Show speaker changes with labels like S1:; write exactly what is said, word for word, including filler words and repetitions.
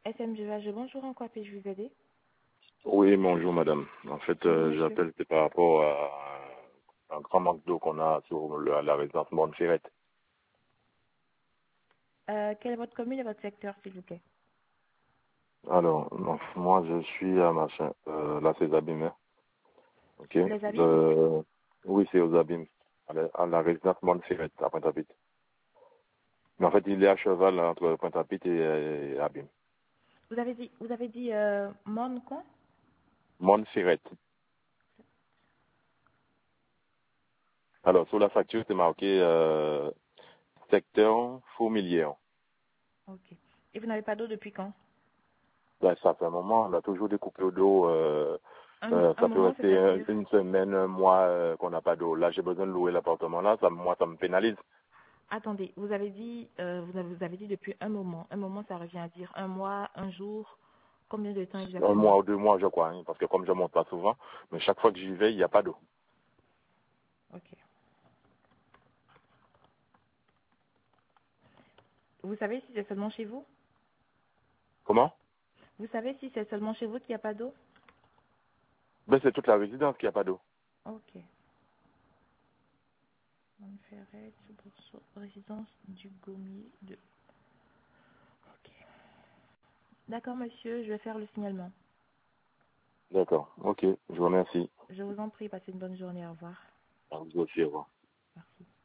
S1: S M G V H, bonjour, en quoi puis-je vous aider?
S2: Oui, bonjour madame. En fait,
S1: Bonjour
S2: euh,
S1: monsieur.
S2: j'appelle c'est par rapport à un grand manque d'eau qu'on a sur le- la résidence Montferrette.
S1: Euh, quelle est votre commune et votre secteur, s'il vous plaît?
S2: Alors, donc, moi je suis à machin, euh, là c'est aux abîmes, hein. Ok.
S1: Les abîmes?
S2: Le- Oui, c'est aux abîmes, à la, à la résidence Montferrette, à Pointe-à-Pitre. Mais en fait, il est à cheval entre Pointe-à-Pitre et, et Abîmes.
S1: Vous avez dit, vous avez dit, euh, Mon quoi?
S2: Montferrette. Alors, sur la facture, c'est marqué euh, secteur Fourmilière.
S1: Ok. Et vous n'avez pas d'eau depuis quand?
S2: Ben, ça fait un moment, on a toujours des coupures d'eau. Euh,
S1: Un,
S2: euh,
S1: un
S2: ça peut
S1: moment,
S2: rester euh,
S1: c'est-à-dire?
S2: une semaine, un mois euh, qu'on n'a pas d'eau. Là, j'ai besoin de louer l'appartement là. Ça, moi, ça me pénalise.
S1: Attendez, vous avez dit, euh, vous avez, vous avez dit depuis un moment. Un moment, ça revient à dire un mois, un jour. Combien de temps
S2: Un
S1: exactement?
S2: mois ou deux mois, je crois. Hein, parce que comme je monte pas souvent, mais chaque fois que j'y vais, il n'y a pas d'eau.
S1: Ok. Vous savez si c'est seulement chez vous?
S2: Comment?
S1: Vous savez si c'est seulement chez vous qu'il n'y a pas d'eau?
S2: Ben, c'est toute la résidence qui a pas d'eau.
S1: Ok. Montferrette, Soubresaut, résidence du Gommier de... Ok. D'accord, monsieur, je vais faire le signalement.
S2: D'accord. Ok. Je vous remercie.
S1: Je vous en prie, passez une bonne journée, au revoir.
S2: À vous aussi, au revoir.
S1: Merci.